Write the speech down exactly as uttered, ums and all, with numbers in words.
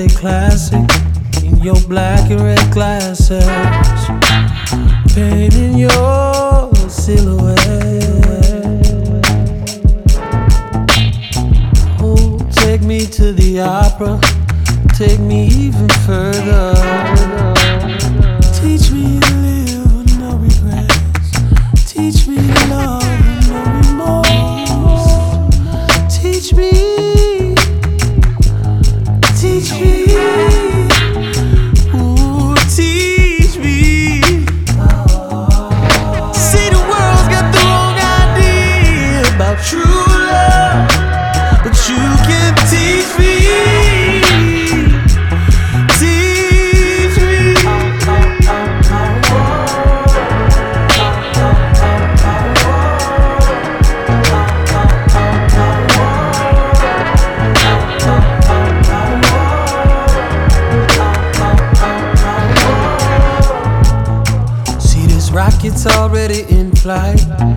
play classic in your black and red glasses, painting your silhouette. Oh, take me to the opera, take me even further. Teach me to live with no regrets. Teach me to love with no remorse. Teach me, teach me, ooh, teach me. See, the world's got the wrong idea about true love, but you can teach me. Rocket's already in flight.